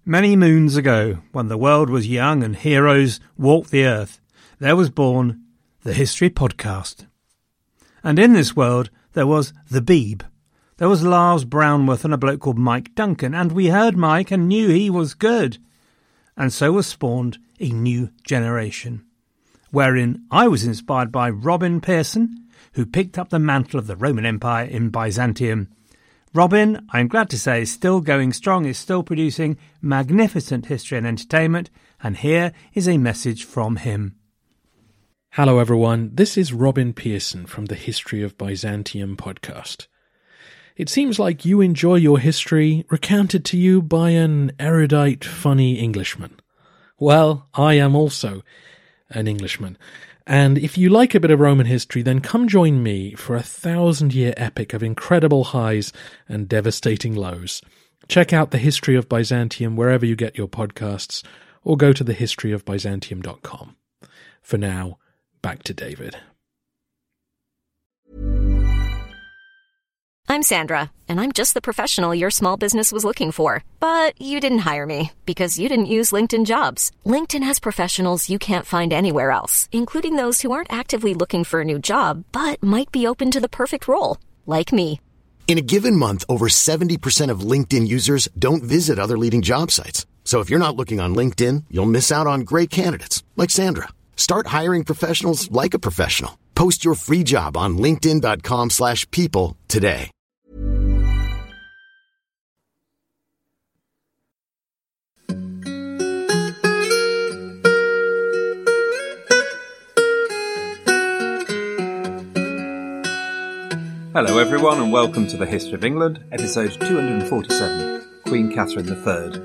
Many moons ago, when the world was young and heroes walked the earth, there was born the History Podcast. And in this world, there was the Beeb. There was Lars Brownworth and a bloke called Mike Duncan, and we heard Mike and knew he was good. And so was spawned a new generation, wherein I was inspired by Robin Pearson, who picked up the mantle of the Roman Empire in Byzantium. Robin, I'm glad to say, is still going strong, is still producing magnificent history and entertainment, and here is a message from him. Hello everyone, this is Robin Pearson from the History of Byzantium podcast. It seems like you enjoy your history recounted to you by an erudite, funny Englishman. Well, I am also an Englishman. And if you like a bit of Roman history, then come join me for a 1,000-year epic of incredible highs and devastating lows. Check out The History of Byzantium wherever you get your podcasts, or go to thehistoryofbyzantium.com. For now, back to David. I'm Sandra, and I'm just the professional your small business was looking for. But you didn't hire me because you didn't use LinkedIn Jobs. LinkedIn has professionals you can't find anywhere else, including those who aren't actively looking for a new job, but might be open to the perfect role, like me. In a given month, over 70% of LinkedIn users don't visit other leading job sites. So if you're not looking on LinkedIn, you'll miss out on great candidates like Sandra. Start hiring professionals like a professional. Post your free job on linkedin.com/people today. Hello everyone and welcome to the History of England, episode 247, Queen Catherine III.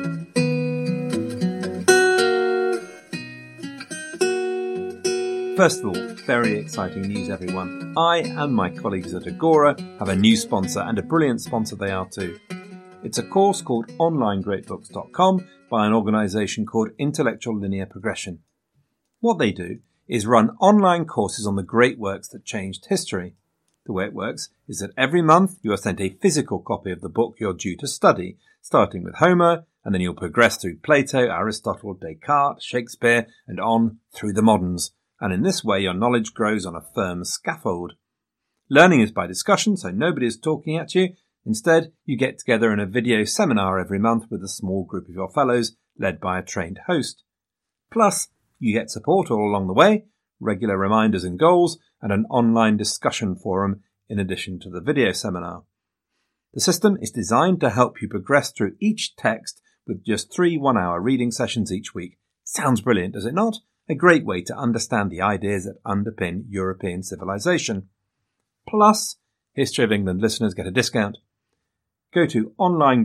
First of all, very exciting news everyone. I and my colleagues at Agora have a new sponsor, and a brilliant sponsor they are too. It's a course called OnlineGreatBooks.com by an organisation called Intellectual Linear Progression. What they do is run online courses on the great works that changed history. The way it works is that every month you are sent a physical copy of the book you're due to study, starting with Homer, and then you'll progress through Plato, Aristotle, Descartes, Shakespeare, and on through the moderns. And in this way your knowledge grows on a firm scaffold. Learning is by discussion, so nobody is talking at you. Instead, you get together in a video seminar every month with a small group of your fellows, led by a trained host. Plus, you get support all along the way, regular reminders and goals, and an online discussion forum in addition to the video seminar. The system is designed to help you progress through each text with just 3 one-hour reading sessions each week. Sounds brilliant, does it not? A great way to understand the ideas that underpin European civilization. Plus, History of England listeners get a discount. Go to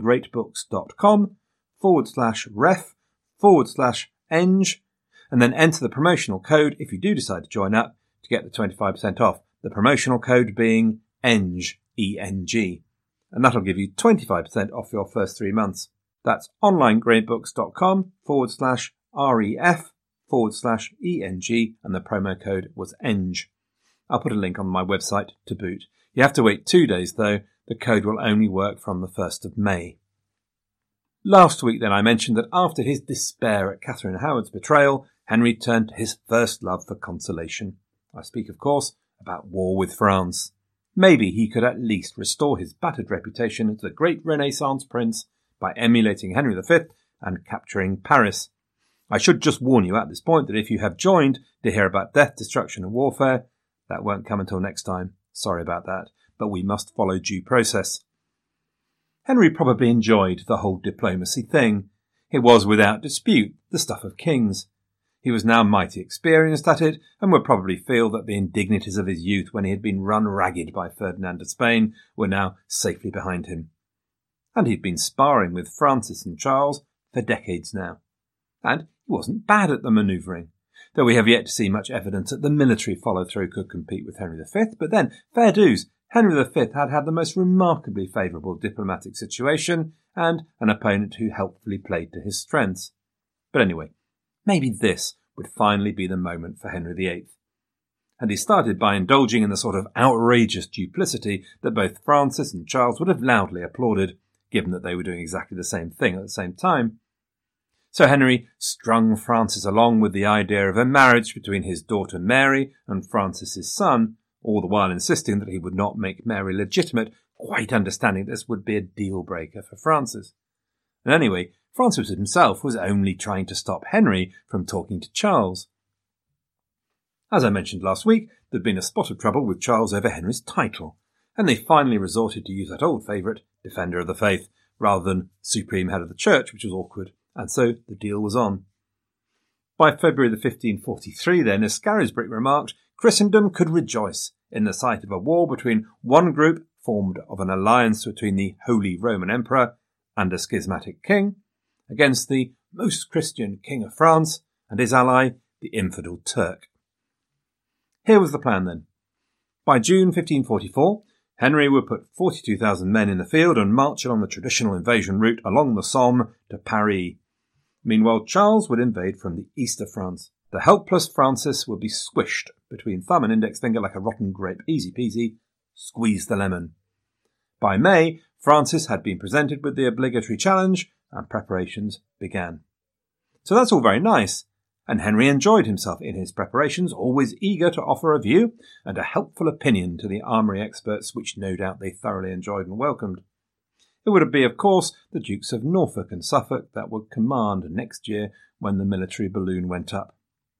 onlinegreatbooks.com/ref/eng and then enter the promotional code if you do decide to join up to get the 25% off. The promotional code being ENG, E-N-G. And that'll give you 25% off your first 3 months. That's onlinegreatbooks.com/ref/ENG and the promo code was ENG. I'll put a link on my website to boot. You have to wait 2 days though. The code will only work from the 1st of May. Last week then I mentioned that after his despair at Catherine Howard's betrayal, Henry turned to his first love for consolation. I speak, of course, about war with France. Maybe he could at least restore his battered reputation as the great Renaissance prince by emulating Henry V and capturing Paris. I should just warn you at this point that if you have joined to hear about death, destruction and warfare, that won't come until next time. Sorry about that, but we must follow due process. Henry probably enjoyed the whole diplomacy thing. It was, without dispute, the stuff of kings. He was now mighty experienced at it, and would probably feel that the indignities of his youth when he had been run ragged by Ferdinand of Spain were now safely behind him. And he'd been sparring with Francis and Charles for decades now. And he wasn't bad at the manoeuvring, though we have yet to see much evidence that the military follow-through could compete with Henry V. But then, fair dues, Henry V had had the most remarkably favourable diplomatic situation and an opponent who helpfully played to his strengths. But anyway, maybe this would finally be the moment for Henry VIII. And he started by indulging in the sort of outrageous duplicity that both Francis and Charles would have loudly applauded, given that they were doing exactly the same thing at the same time. So Henry strung Francis along with the idea of a marriage between his daughter Mary and Francis's son, all the while insisting that he would not make Mary legitimate, quite understanding this would be a deal-breaker for Francis. And anyway, Francis himself was only trying to stop Henry from talking to Charles. As I mentioned last week, there'd been a spot of trouble with Charles over Henry's title, and they finally resorted to use that old favourite, Defender of the Faith, rather than Supreme Head of the Church, which was awkward, and so the deal was on. By February 1543, then, as Scarisbrick remarked, Christendom could rejoice in the sight of a war between one group formed of an alliance between the Holy Roman Emperor and a schismatic king against the most Christian King of France and his ally, the infidel Turk. Here was the plan then. By June 1544, Henry would put 42,000 men in the field and march along the traditional invasion route along the Somme to Paris. Meanwhile, Charles would invade from the east of France. The helpless Francis would be squished between thumb and index finger like a rotten grape. Easy peasy, squeeze the lemon. By May, Francis had been presented with the obligatory challenge and preparations began. So that's all very nice, and Henry enjoyed himself in his preparations, always eager to offer a view and a helpful opinion to the armoury experts, which no doubt they thoroughly enjoyed and welcomed. It would be, of course, the Dukes of Norfolk and Suffolk that would command next year when the military balloon went up.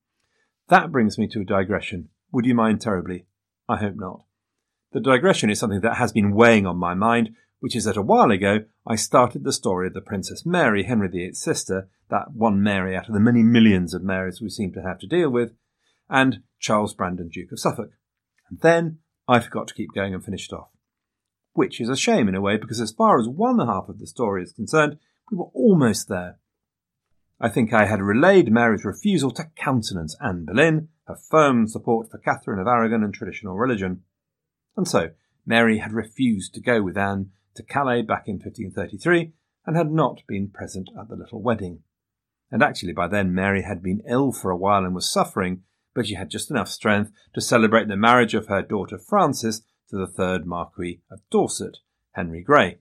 That brings me to a digression. Would you mind terribly? I hope not. The digression is something that has been weighing on my mind, which is that a while ago I started the story of the Princess Mary, Henry VIII's sister, that one Mary out of the many millions of Marys we seem to have to deal with, and Charles Brandon, Duke of Suffolk. And then I forgot to keep going and finish it off. Which is a shame in a way, because as far as one half of the story is concerned, we were almost there. I think I had relayed Mary's refusal to countenance Anne Boleyn, her firm support for Catherine of Aragon and traditional religion. And so, Mary had refused to go with Anne to Calais back in 1533 and had not been present at the little wedding. And actually by then Mary had been ill for a while and was suffering, but she had just enough strength to celebrate the marriage of her daughter Frances to the third Marquis of Dorset, Henry Grey.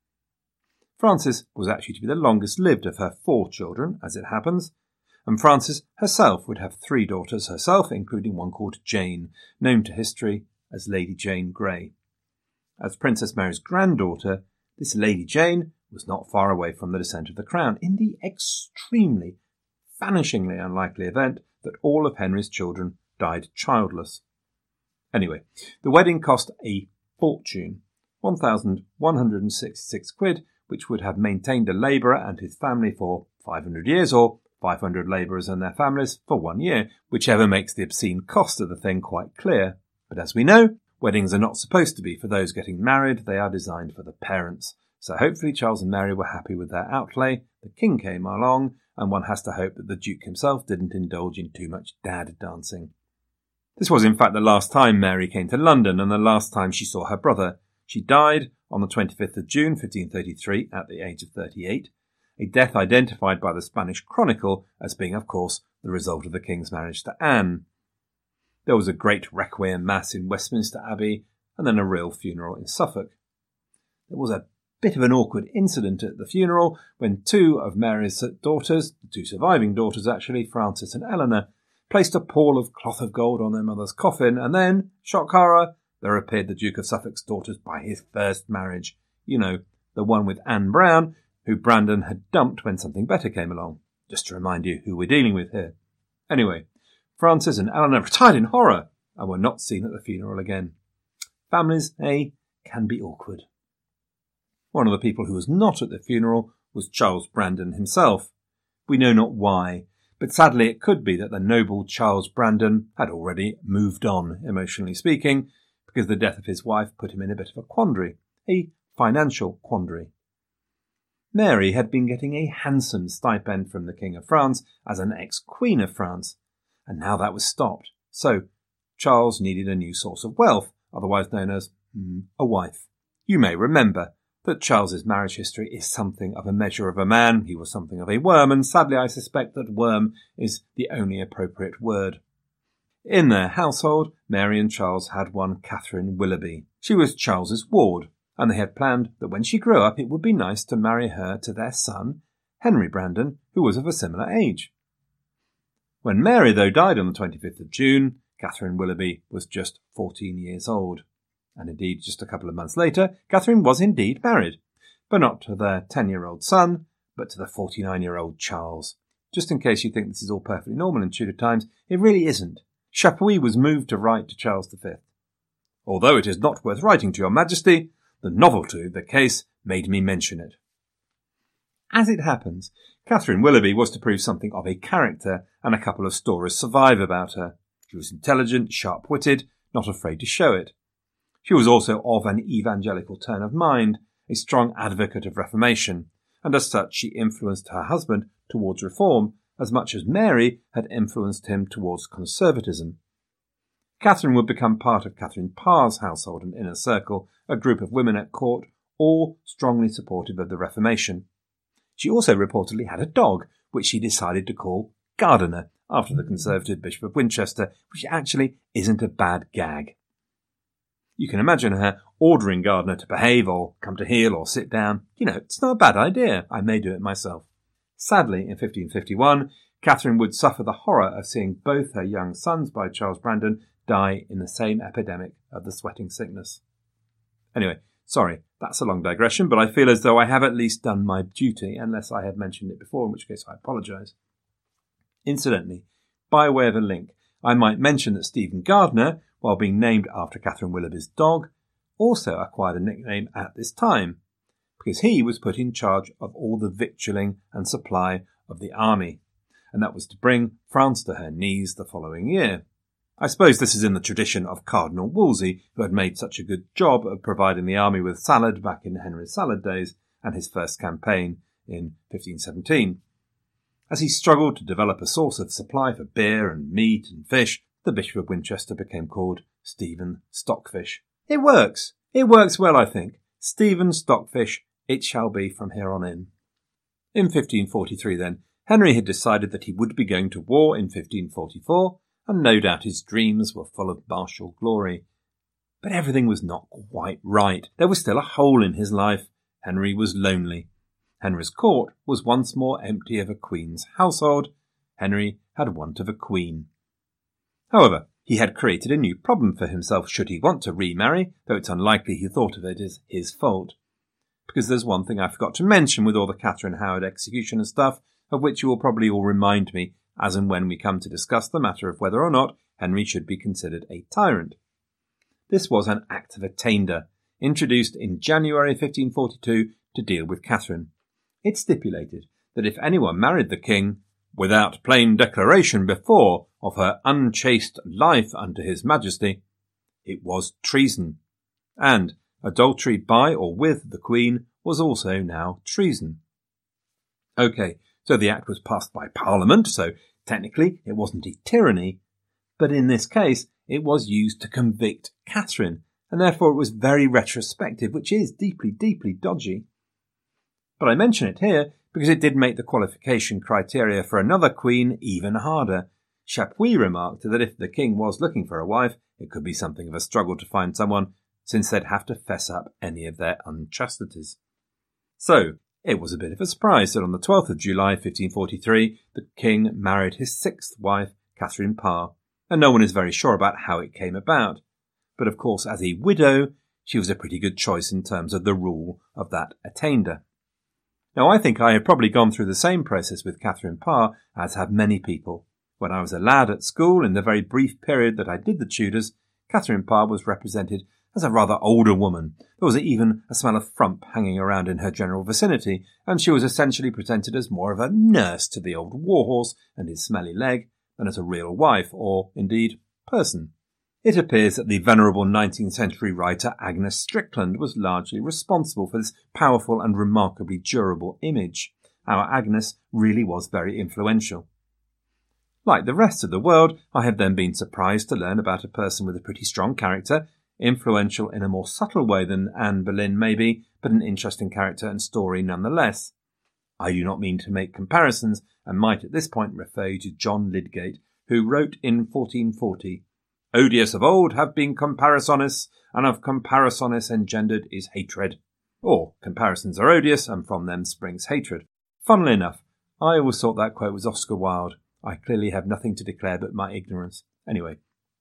Frances was actually to be the longest lived of her 4 children, as it happens, and Frances herself would have 3 daughters herself, including one called Jane, known to history as Lady Jane Grey. As Princess Mary's granddaughter, this Lady Jane was not far away from the descent of the crown, in the extremely, vanishingly unlikely event that all of Henry's children died childless. Anyway, the wedding cost a fortune, 1,166 quid, which would have maintained a labourer and his family for 500 years, or 500 labourers and their families for 1 year, whichever makes the obscene cost of the thing quite clear. But as we know, weddings are not supposed to be for those getting married, they are designed for the parents. So hopefully Charles and Mary were happy with their outlay, the king came along, and one has to hope that the Duke himself didn't indulge in too much dad dancing. This was in fact the last time Mary came to London and the last time she saw her brother. She died on the 25th of June 1533 at the age of 38, a death identified by the Spanish Chronicle as being, of course, the result of the king's marriage to Anne. There was a great requiem mass in Westminster Abbey and then a real funeral in Suffolk. There was a bit of an awkward incident at the funeral when 2 of Mary's daughters, the 2 surviving daughters actually, Frances and Eleanor, placed a pall of cloth of gold on their mother's coffin, and then, shock horror, there appeared the Duke of Suffolk's daughters by his first marriage. You know, the one with Anne Brown, who Brandon had dumped when something better came along. Just to remind you who we're dealing with here. Anyway, Frances and Eleanor retired in horror and were not seen at the funeral again. Families, can be awkward. One of the people who was not at the funeral was Charles Brandon himself. We know not why, but sadly it could be that the noble Charles Brandon had already moved on, emotionally speaking, because the death of his wife put him in a bit of a quandary, a financial quandary. Mary had been getting a handsome stipend from the King of France as an ex-Queen of France, and now that was stopped. So Charles needed a new source of wealth, otherwise known as a wife. You may remember that Charles's marriage history is something of a measure of a man. He was something of a worm, and sadly I suspect that worm is the only appropriate word. In their household, Mary and Charles had one Catherine Willoughby. She was Charles's ward, and they had planned that when she grew up it would be nice to marry her to their son, Henry Brandon, who was of a similar age. When Mary, though, died on the 25th of June, Catherine Willoughby was just 14 years old. And indeed, just a couple of months later, Catherine was indeed married, but not to their 10-year-old son, but to the 49-year-old Charles. Just in case you think this is all perfectly normal in Tudor times, it really isn't. Chapuis was moved to write to Charles V. Although it is not worth writing to your majesty, the novelty of the case made me mention it. As it happens, Catherine Willoughby was to prove something of a character, and a couple of stories survive about her. She was intelligent, sharp-witted, not afraid to show it. She was also of an evangelical turn of mind, a strong advocate of reformation, and as such she influenced her husband towards reform as much as Mary had influenced him towards conservatism. Catherine would become part of Catherine Parr's household and inner circle, a group of women at court, all strongly supportive of the Reformation. She also reportedly had a dog, which she decided to call Gardiner, after the Conservative Bishop of Winchester, which actually isn't a bad gag. You can imagine her ordering Gardiner to behave or come to heel or sit down. It's not a bad idea. I may do it myself. Sadly, in 1551, Catherine would suffer the horror of seeing both her young sons by Charles Brandon die in the same epidemic of the sweating sickness. Anyway, sorry, that's a long digression, but I feel as though I have at least done my duty, unless I have mentioned it before, in which case I apologise. Incidentally, by way of a link, I might mention that Stephen Gardiner, while being named after Catherine Willoughby's dog, also acquired a nickname at this time, because he was put in charge of all the victualling and supply of the army, and that was to bring France to her knees the following year. I suppose this is in the tradition of Cardinal Wolsey, who had made such a good job of providing the army with salad back in Henry's salad days and his first campaign in 1517. As he struggled to develop a source of supply for beer and meat and fish, the Bishop of Winchester became called Stephen Stockfish. It works. It works well, I think. Stephen Stockfish, it shall be from here on in. In 1543, then, Henry had decided that he would be going to war in 1544, and no doubt his dreams were full of martial glory. But everything was not quite right. There was still a hole in his life. Henry was lonely. Henry's court was once more empty of a queen's household. Henry had want of a queen. However, he had created a new problem for himself should he want to remarry, though it's unlikely he thought of it as his fault. Because there's one thing I forgot to mention with all the Catherine Howard execution and stuff, of which you will probably all remind me as and when we come to discuss the matter of whether or not Henry should be considered a tyrant. This was an Act of Attainder, introduced in January 1542 to deal with Catherine. It stipulated that if anyone married the king, without plain declaration before of her unchaste life unto his majesty, it was treason, and adultery by or with the queen was also now treason. OK, so the act was passed by Parliament, so technically it wasn't a tyranny, but in this case it was used to convict Catherine, and therefore it was very retrospective, which is deeply, deeply dodgy. But I mention it here because it did make the qualification criteria for another queen even harder. Chapuis remarked that if the king was looking for a wife, it could be something of a struggle to find someone, since they'd have to fess up any of their unchastities. So, it was a bit of a surprise that on the 12th of July 1543, the king married his sixth wife, Catherine Parr, and no one is very sure about how it came about. But of course, as a widow, she was a pretty good choice in terms of the rule of that attainder. Now, I think I have probably gone through the same process with Catherine Parr as have many people. When I was a lad at school, in the very brief period that I did the Tudors, Catherine Parr was represented as a rather older woman. There was even a smell of frump hanging around in her general vicinity, and she was essentially presented as more of a nurse to the old warhorse and his smelly leg than as a real wife, or, indeed, person. It appears that the venerable 19th century writer Agnes Strickland was largely responsible for this powerful and remarkably durable image. Our Agnes really was very influential. Like the rest of the world, I have then been surprised to learn about a person with a pretty strong character, influential in a more subtle way than Anne Boleyn maybe, but an interesting character and story nonetheless. I do not mean to make comparisons, and might at this point refer you to John Lydgate, who wrote in 1440, "Odious of old have been comparisonists, and of comparisonists engendered is hatred." Or, comparisons are odious, and from them springs hatred. Funnily enough, I always thought that quote was Oscar Wilde. I clearly have nothing to declare but my ignorance. Anyway,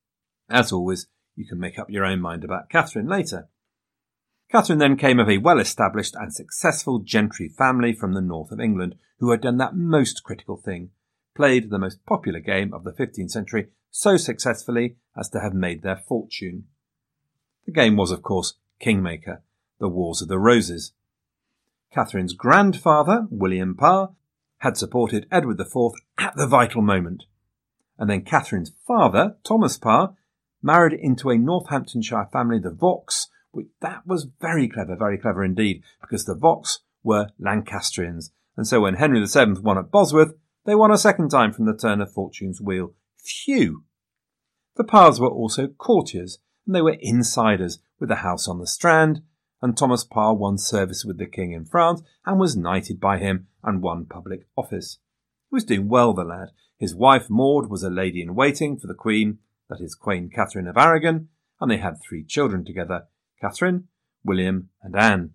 as always, you can make up your own mind about Catherine later. Catherine then came of a well-established and successful gentry family from the north of England who had done that most critical thing, played the most popular game of the 15th century so successfully as to have made their fortune. The game was, of course, Kingmaker, the Wars of the Roses. Catherine's grandfather, William Parr, had supported Edward IV at the vital moment. And then Catherine's father, Thomas Parr, married into a Northamptonshire family, the Vaux, which that was very clever indeed, because the Vaux were Lancastrians. And so when Henry VII won at Bosworth, they won a second time from the turn of fortune's wheel. Phew! The Parrs were also courtiers, and they were insiders with a house on the Strand, and Thomas Parr won service with the King in France and was knighted by him and won public office. He was doing well, the lad. His wife Maud was a lady-in-waiting for the Queen, that is Queen Catherine of Aragon, and they had 3 children together, Catherine, William and Anne.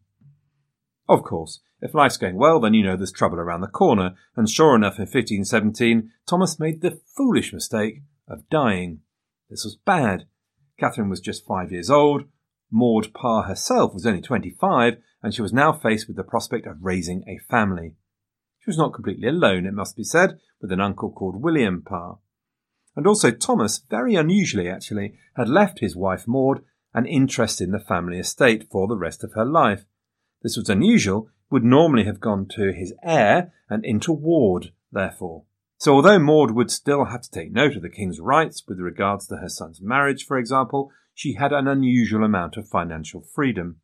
Of course, if life's going well, then you know there's trouble around the corner, and sure enough in 1517 Thomas made the foolish mistake of dying. This was bad. Catherine was just 5 years old, Maud Parr herself was only 25, and she was now faced with the prospect of raising a family. She was not completely alone, it must be said, with an uncle called William Parr. And also Thomas, very unusually actually, had left his wife Maud an interest in the family estate for the rest of her life. This was unusual, would normally have gone to his heir and into ward, therefore. So although Maud would still have to take note of the king's rights with regards to her son's marriage, for example, she had an unusual amount of financial freedom.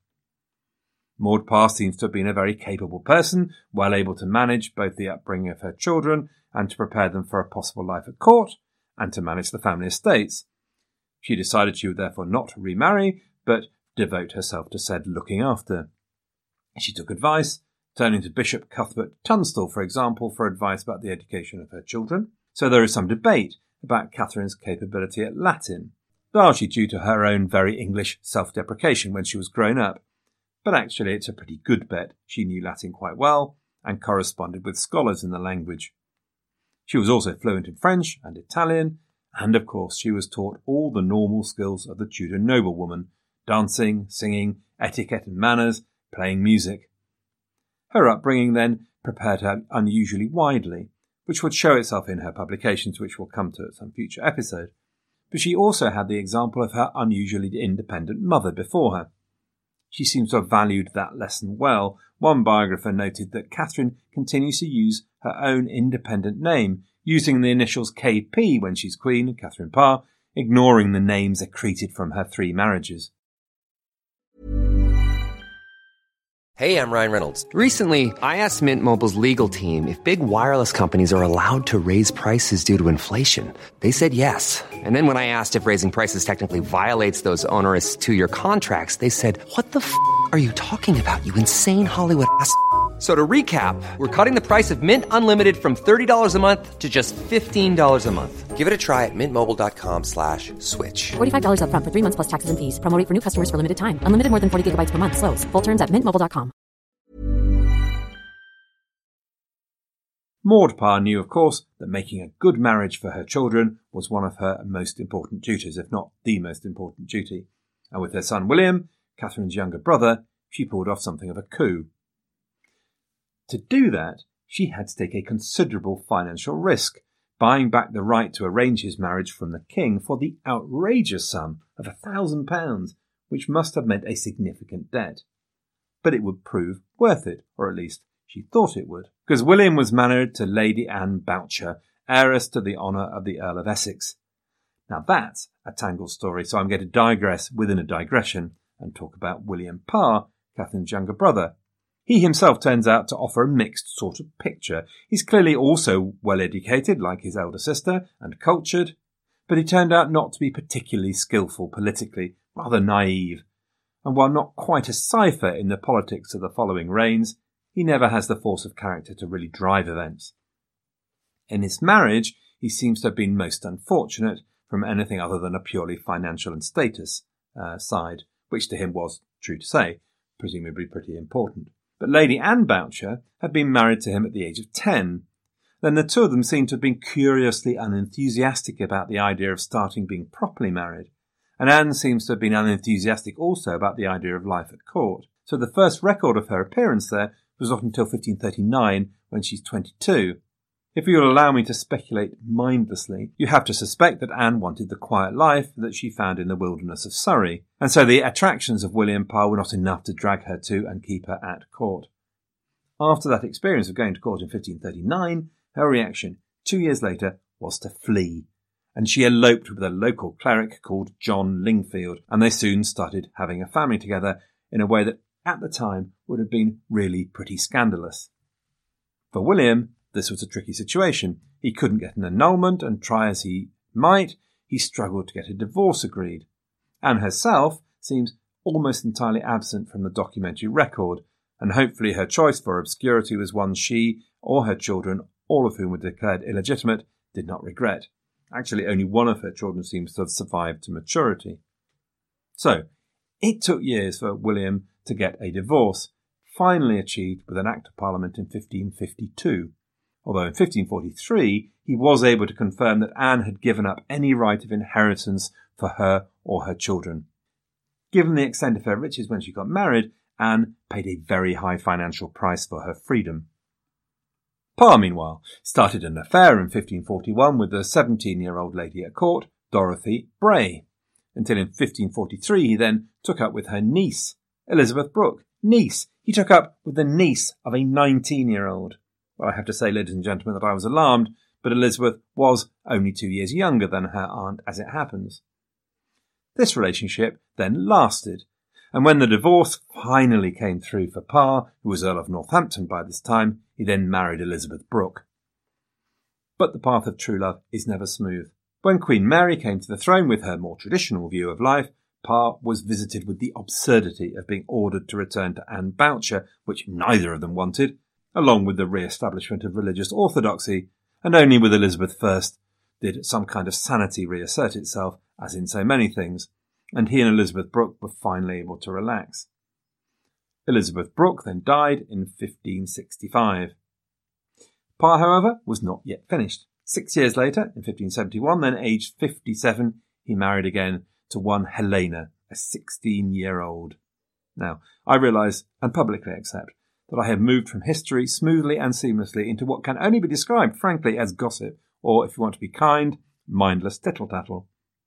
Maud Parr seems to have been a very capable person, well able to manage both the upbringing of her children and to prepare them for a possible life at court, and to manage the family estates. She decided she would therefore not remarry, but devote herself to said looking after. She took advice, turning to Bishop Cuthbert Tunstall, for example, for advice about the education of her children. So there is some debate about Catherine's capability at Latin, largely due to her own very English self-deprecation when she was grown up. But actually it's a pretty good bet. She knew Latin quite well and corresponded with scholars in the language. She was also fluent in French and Italian, and of course she was taught all the normal skills of the Tudor noblewoman: dancing, singing, etiquette and manners, playing music. Her upbringing then prepared her unusually widely, which would show itself in her publications, which we'll come to at some future episode. But she also had the example of her unusually independent mother before her. She seems to have valued that lesson well. One biographer noted that Catherine continues to use her own independent name, using the initials KP when she's Queen, Catherine Parr, ignoring the names accreted from her 3 marriages. Hey, I'm Ryan Reynolds. Recently, I asked Mint Mobile's legal team if big wireless companies are allowed to raise prices due to inflation. They said yes. And then when I asked if raising prices technically violates those onerous 2-year contracts, they said, "What the f*** are you talking about, you insane Hollywood ass?" So to recap, we're cutting the price of Mint Unlimited from $30 a month to just $15 a month. Give it a try at mintmobile.com/switch. $45 up front for 3 months plus taxes and fees. Promo rate for new customers for limited time. Unlimited more than 40 gigabytes per month. Slows full terms at mintmobile.com. Maud Parr knew, of course, that making a good marriage for her children was one of her most important duties, if not the most important duty. And with her son William, Catherine's younger brother, she pulled off something of a coup. To do that, she had to take a considerable financial risk, buying back the right to arrange his marriage from the king for the outrageous sum of £1,000, which must have meant a significant debt. But it would prove worth it, or at least she thought it would, because William was married to Lady Anne Boucher, heiress to the honour of the Earl of Essex. Now that's a tangled story, so I'm going to digress within a digression and talk about William Parr, Catherine's younger brother. He himself turns out to offer a mixed sort of picture. He's clearly also well educated, like his elder sister, and cultured, but he turned out not to be particularly skillful politically, rather naive. And while not quite a cipher in the politics of the following reigns, he never has the force of character to really drive events. In his marriage, he seems to have been most unfortunate from anything other than a purely financial and status side, which to him was, true to say, presumably pretty important. but Lady Anne Boucher had been married to him at the age of 10. Then the two of them seemed to have been curiously unenthusiastic about the idea of starting being properly married, and Anne seems to have been unenthusiastic also about the idea of life at court. So the first record of her appearance there was not until 1539, when she's 22. If you will allow me to speculate mindlessly, you have to suspect that Anne wanted the quiet life that she found in the wilderness of Surrey, and so the attractions of William Parr were not enough to drag her to and keep her at court. After that experience of going to court in 1539, her reaction 2 years later was to flee, and she eloped with a local cleric called John Lingfield, and they soon started having a family together in a way that at the time would have been really pretty scandalous. For William, this was a tricky situation. He couldn't get an annulment, and try as he might, he struggled to get a divorce agreed. Anne herself seems almost entirely absent from the documentary record, and hopefully her choice for obscurity was one she or her children, all of whom were declared illegitimate, did not regret. Actually, only one of her children seems to have survived to maturity. So, it took years for William to get a divorce, finally achieved with an Act of Parliament in 1552. Although in 1543 he was able to confirm that Anne had given up any right of inheritance for her or her children. Given the extent of her riches when she got married, Anne paid a very high financial price for her freedom. Parr, meanwhile, started an affair in 1541 with the 17-year-old lady at court, Dorothy Bray, until in 1543 he then took up with her niece, Elizabeth Brooke. Niece! He took up with the niece of a 19-year-old. Well, I have to say, ladies and gentlemen, that I was alarmed, but Elizabeth was only 2 years younger than her aunt, as it happens. This relationship then lasted, and when the divorce finally came through for Parr, who was Earl of Northampton by this time, he then married Elizabeth Brooke. But the path of true love is never smooth. When Queen Mary came to the throne with her more traditional view of life, Parr was visited with the absurdity of being ordered to return to Anne Boucher, which neither of them wanted, along with the re-establishment of religious orthodoxy, and only with Elizabeth I did some kind of sanity reassert itself, as in so many things, and he and Elizabeth Brooke were finally able to relax. Elizabeth Brooke then died in 1565. Parr, however, was not yet finished. 6 years later, in 1571, then aged 57, he married again to one Helena, a 16-year-old. Now, I realise and publicly accept that I have moved from history smoothly and seamlessly into what can only be described, frankly, as gossip, or, if you want to be kind, mindless tittle-tattle.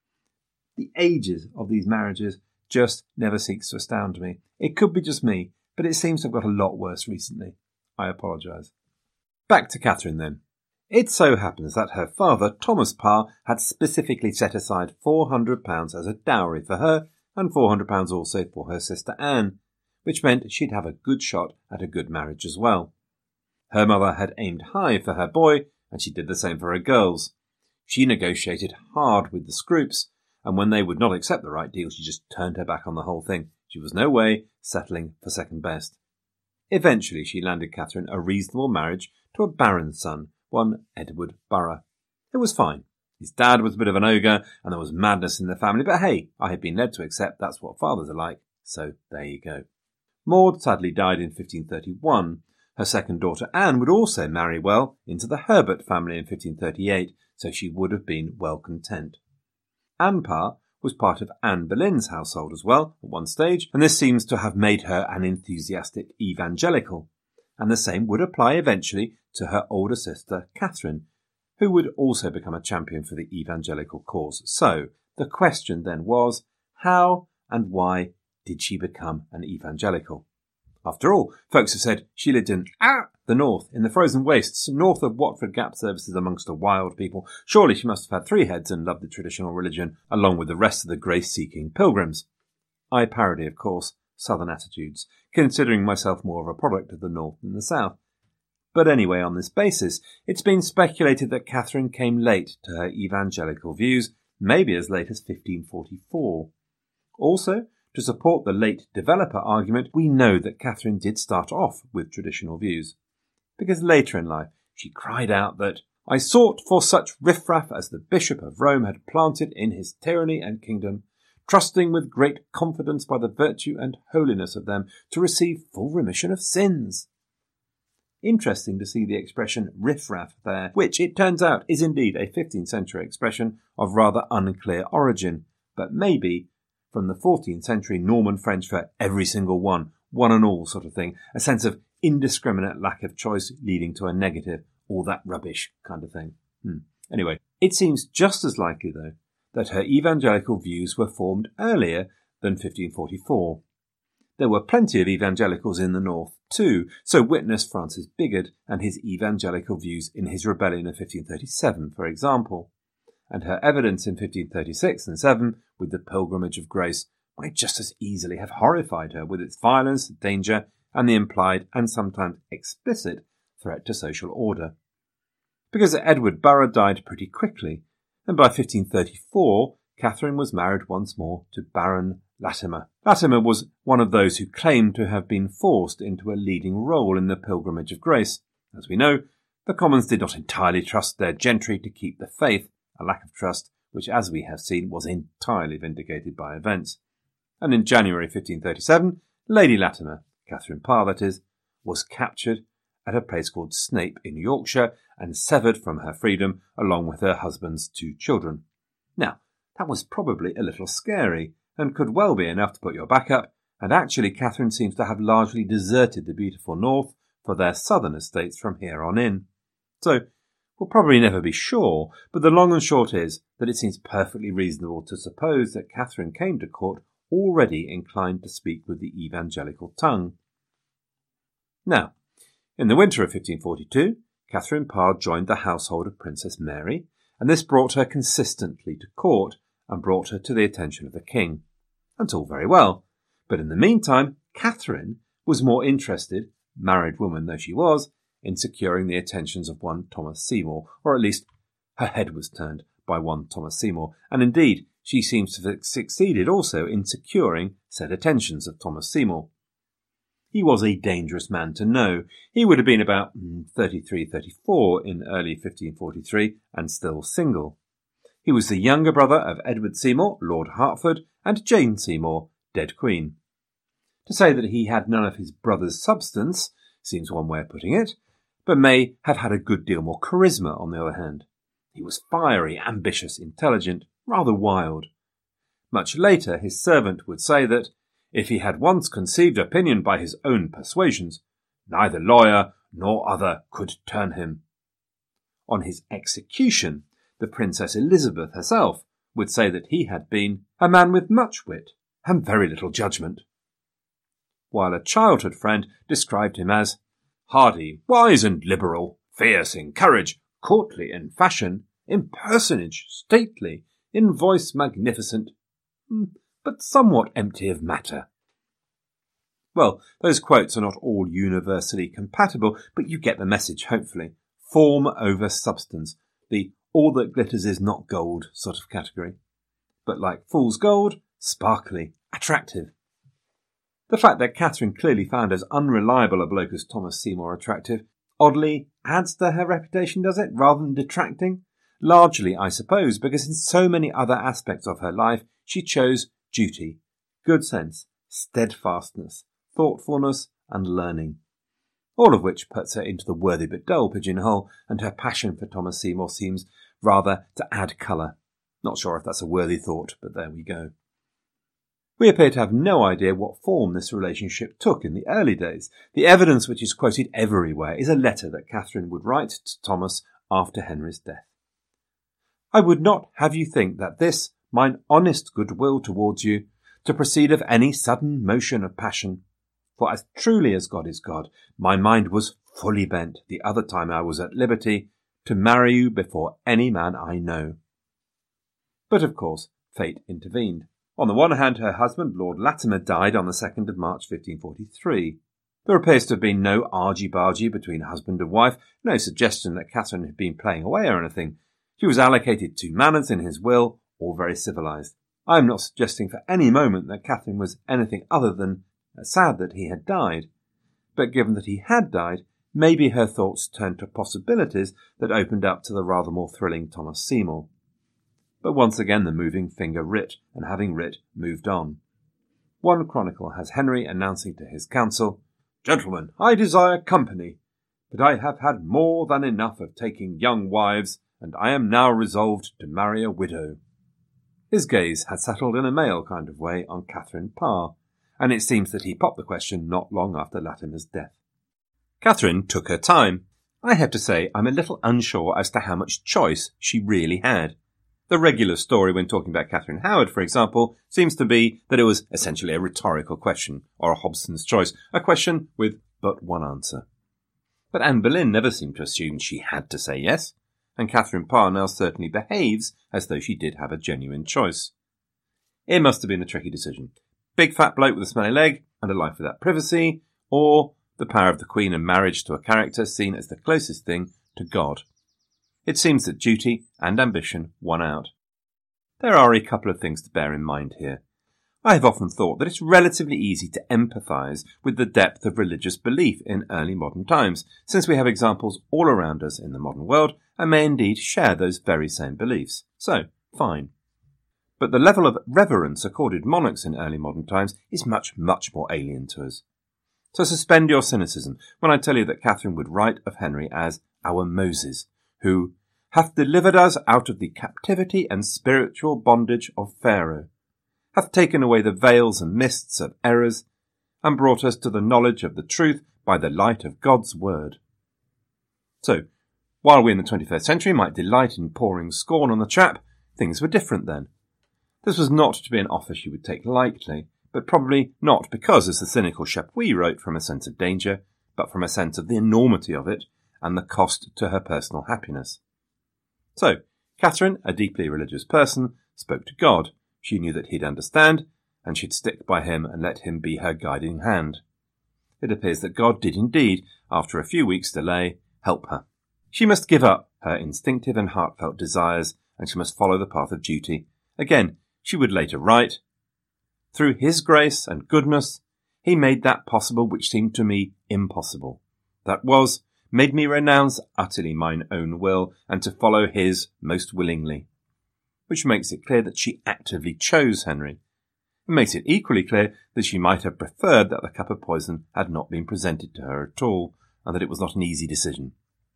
The ages of these marriages just never cease to astound me. It could be just me, but it seems to have got a lot worse recently. I apologise. Back to Catherine then. It so happens that her father, Thomas Parr, had specifically set aside £400 as a dowry for her, and £400 also for her sister Anne, which meant she'd have a good shot at a good marriage as well. Her mother had aimed high for her boy, and she did the same for her girls. She negotiated hard with the Scroops, and when they would not accept the right deal, she just turned her back on the whole thing. She was no way settling for second best. Eventually she landed Catherine a reasonable marriage to a baron's son, one Edward Burgh. It was fine. His dad was a bit of an ogre, and there was madness in the family, but hey, I had been led to accept that's what fathers are like, so there you go. Maud sadly died in 1531. Her second daughter Anne would also marry well into the Herbert family in 1538, so she would have been well content. Anne Parr was part of Anne Boleyn's household as well at one stage, and this seems to have made her an enthusiastic evangelical. And the same would apply eventually to her older sister Catherine, who would also become a champion for the evangelical cause. So the question then was, how and why did she become an evangelical? After all, folks have said she lived in the north, in the frozen wastes, north of Watford Gap services amongst a wild people. Surely she must have had 3 heads and loved the traditional religion, along with the rest of the grace-seeking pilgrims. I parody, of course, southern attitudes, considering myself more of a product of the north than the south. But anyway, on this basis, it's been speculated that Catherine came late to her evangelical views, maybe as late as 1544. Also, to support the late developer argument, we know that Catherine did start off with traditional views, because later in life she cried out that "I sought for such riffraff as the Bishop of Rome had planted in his tyranny and kingdom, trusting with great confidence by the virtue and holiness of them to receive full remission of sins. Interesting to see the expression riff-raff there, which it turns out is indeed a 15th century expression of rather unclear origin, but maybe from the 14th century Norman French for every single one and all sort of thing, a sense of indiscriminate lack of choice leading to a negative, all that rubbish kind of thing. Anyway, it seems just as likely, though, that her evangelical views were formed earlier than 1544. There were plenty of evangelicals in the north too, so witness Francis Bigod and his evangelical views in his rebellion of 1537, for example. And her evidence in 1536 and 7 with the Pilgrimage of Grace might just as easily have horrified her with its violence, danger, and the implied and sometimes explicit threat to social order. Because Edward Burgh died pretty quickly, and by 1534 Catherine was married once more to Baron Latimer. Latimer was one of those who claimed to have been forced into a leading role in the Pilgrimage of Grace. As we know, the Commons did not entirely trust their gentry to keep the faith, a lack of trust which, as we have seen, was entirely vindicated by events. And in January 1537, Lady Latimer, Catherine Parr that is, was captured at a place called Snape in Yorkshire and severed from her freedom along with her husband's 2 children. Now, that was probably a little scary and could well be enough to put your back up, and actually Catherine seems to have largely deserted the beautiful north for their southern estates from here on in. So, we'll probably never be sure, but the long and short is that it seems perfectly reasonable to suppose that Catherine came to court already inclined to speak with the evangelical tongue. Now, in the winter of 1542, Catherine Parr joined the household of Princess Mary, and this brought her consistently to court and brought her to the attention of the king. That's all very well, but in the meantime, Catherine was more interested, married woman though she was, in securing the attentions of one Thomas Seymour, or at least her head was turned by one Thomas Seymour, and indeed she seems to have succeeded also in securing said attentions of Thomas Seymour. He was a dangerous man to know. He would have been about 33-34 in early 1543 and still single. He was the younger brother of Edward Seymour, Lord Hertford, and Jane Seymour, dead Queen. To say that he had none of his brother's substance seems one way of putting it, but may have had a good deal more charisma on the other hand. He was fiery, ambitious, intelligent, rather wild. Much later his servant would say that, if he had once conceived opinion by his own persuasions, neither lawyer nor other could turn him. On his execution, the Princess Elizabeth herself would say that he had been a man with much wit and very little judgment, while a childhood friend described him as hardy, wise and liberal, fierce in courage, courtly in fashion, in personage stately, in voice magnificent, but somewhat empty of matter. Well, those quotes are not all universally compatible, but you get the message, hopefully. Form over substance, the all that glitters is not gold sort of category. But like fool's gold, sparkly, attractive. The fact that Catherine clearly found as unreliable a bloke as Thomas Seymour attractive oddly adds to her reputation, does it, rather than detracting? Largely, I suppose, because in so many other aspects of her life she chose duty, good sense, steadfastness, thoughtfulness and learning, all of which puts her into the worthy but dull pigeonhole, and her passion for Thomas Seymour seems rather to add colour. Not sure if that's a worthy thought, but there we go. We appear to have no idea what form this relationship took in the early days. The evidence which is quoted everywhere is a letter that Catherine would write to Thomas after Henry's death. I would not have you think that this, mine honest goodwill towards you, to proceed of any sudden motion of passion. For as truly as God is God, my mind was fully bent, the other time I was at liberty, to marry you before any man I know. But of course, fate intervened. On the one hand, her husband, Lord Latimer, died on the 2nd of March 1543. There appears to have been no argy-bargy between husband and wife, no suggestion that Catherine had been playing away or anything. She was allocated 2 manors in his will, all very civilised. I am not suggesting for any moment that Catherine was anything other than sad that he had died, but given that he had died, maybe her thoughts turned to possibilities that opened up to the rather more thrilling Thomas Seymour. But once again the moving finger writ, and having writ, moved on. One chronicle has Henry announcing to his council, "Gentlemen, I desire company, but I have had more than enough of taking young wives, and I am now resolved to marry a widow." His gaze had settled in a male kind of way on Catherine Parr, and it seems that he popped the question not long after Latimer's death. Catherine took her time. I have to say I'm a little unsure as to how much choice she really had. The regular story when talking about Catherine Howard, for example, seems to be that it was essentially a rhetorical question, or a Hobson's choice, a question with but one answer. But Anne Boleyn never seemed to assume she had to say yes, and Catherine Parr now certainly behaves as though she did have a genuine choice. It must have been a tricky decision. Big fat bloke with a smelly leg and a life without privacy, or the power of the Queen and marriage to a character seen as the closest thing to God. It seems that duty and ambition won out. There are a couple of things to bear in mind here. I have often thought that it's relatively easy to empathise with the depth of religious belief in early modern times, since we have examples all around us in the modern world and may indeed share those very same beliefs. So, fine. But the level of reverence accorded monarchs in early modern times is much, much more alien to us. So suspend your cynicism when I tell you that Catherine would write of Henry as our Moses, who hath delivered us out of the captivity and spiritual bondage of Pharaoh, hath taken away the veils and mists of errors, and brought us to the knowledge of the truth by the light of God's word. So, while we in the 21st century might delight in pouring scorn on the chap, things were different then. This was not to be an offer she would take lightly, but probably not because, as the cynical Chapuis wrote, from a sense of danger, but from a sense of the enormity of it and the cost to her personal happiness. So, Catherine, a deeply religious person, spoke to God. She knew that he'd understand, and she'd stick by him and let him be her guiding hand. It appears that God did indeed, after a few weeks' delay, help her. She must give up her instinctive and heartfelt desires, and she must follow the path of duty. Again, she would later write, "Through his grace and goodness, he made that possible which seemed to me impossible. That was, made me renounce utterly mine own will, and to follow his most willingly." Which makes it clear that she actively chose Henry. It makes it equally clear that she might have preferred that the cup of poison had not been presented to her at all, and that it was not an easy decision.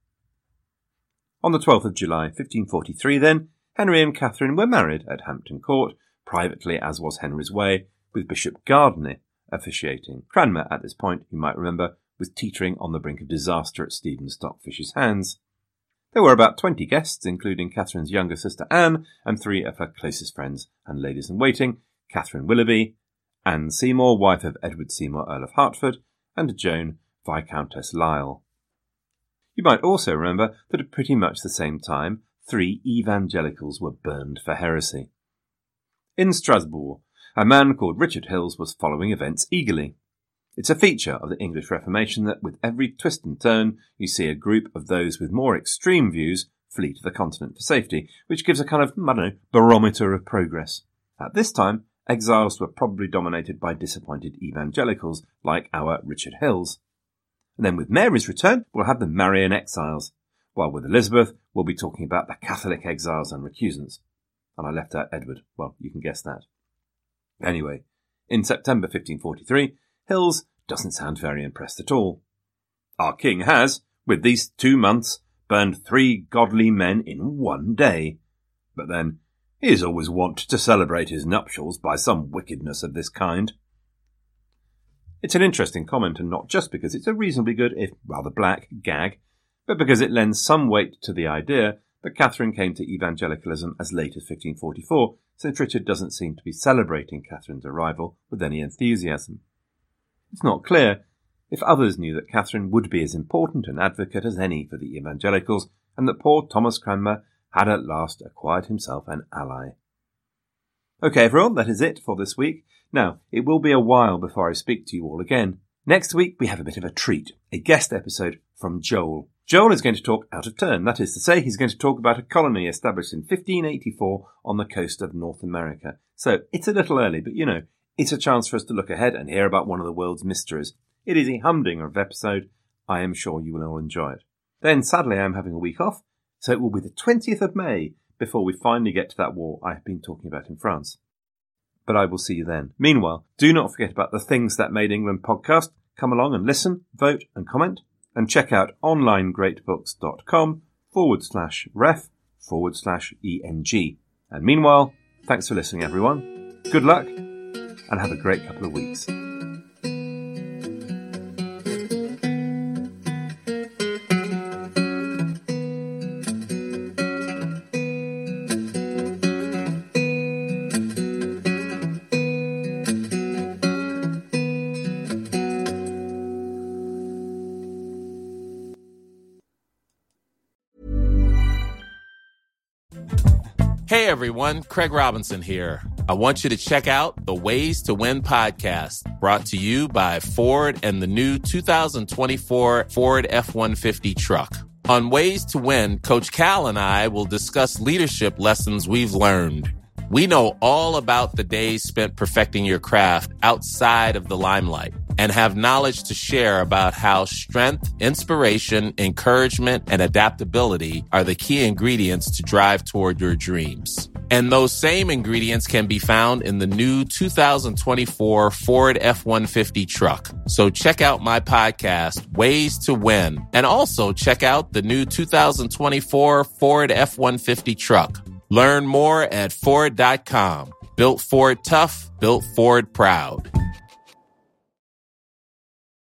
On the 12th of July, 1543, then, Henry and Catherine were married at Hampton Court, privately as was Henry's way, with Bishop Gardiner officiating. Cranmer, at this point, you might remember, was teetering on the brink of disaster at Stephen Stockfish's hands. There were about 20 guests, including Catherine's younger sister Anne and 3 of her closest friends and ladies-in-waiting, Catherine Willoughby, Anne Seymour, wife of Edward Seymour, Earl of Hertford, and Joan, Viscountess Lisle. You might also remember that at pretty much the same time, 3 evangelicals were burned for heresy. In Strasbourg, a man called Richard Hills was following events eagerly. It's a feature of the English Reformation that with every twist and turn you see a group of those with more extreme views flee to the continent for safety, which gives a kind of, barometer of progress. At this time, exiles were probably dominated by disappointed evangelicals like our Richard Hills. And then with Mary's return, we'll have the Marian exiles, while with Elizabeth, we'll be talking about the Catholic exiles and recusants. And I left out Edward. Well, you can guess that. Anyway, in September 1543, Hills doesn't sound very impressed at all. Our king has, with these 2 months, burned 3 godly men in 1 day. But then, he is always wont to celebrate his nuptials by some wickedness of this kind. It's an interesting comment, and not just because it's a reasonably good, if rather black, gag, but because it lends some weight to the idea that Catherine came to evangelicalism as late as 1544, since Richard doesn't seem to be celebrating Catherine's arrival with any enthusiasm. It's not clear if others knew that Catherine would be as important an advocate as any for the evangelicals, and that poor Thomas Cranmer had at last acquired himself an ally. OK, everyone, that is it for this week. Now, it will be a while before I speak to you all again. Next week, we have a bit of a treat, a guest episode from Joel. Joel is going to talk out of turn. That is to say, he's going to talk about a colony established in 1584 on the coast of North America. So it's a little early, but it's a chance for us to look ahead and hear about one of the world's mysteries. It is a humdinger of episode. I am sure you will all enjoy it. Then, sadly, I am having a week off, so it will be the 20th of May before we finally get to that war I have been talking about in France. But I will see you then. Meanwhile, do not forget about the Things That Made England podcast. Come along and listen, vote and comment, and check out onlinegreatbooks.com/ref/ENG. And meanwhile, thanks for listening, everyone. Good luck, and have a great couple of weeks. Hey everyone, Craig Robinson here. I want you to check out the Ways to Win podcast, brought to you by Ford and the new 2024 Ford F-150 truck. On Ways to Win, Coach Cal and I will discuss leadership lessons we've learned. We know all about the days spent perfecting your craft outside of the limelight and have knowledge to share about how strength, inspiration, encouragement, and adaptability are the key ingredients to drive toward your dreams. And those same ingredients can be found in the new 2024 Ford F-150 truck. So check out my podcast, Ways to Win, and also check out the new 2024 Ford F-150 truck. Learn more at Ford.com. Built Ford tough, built Ford proud.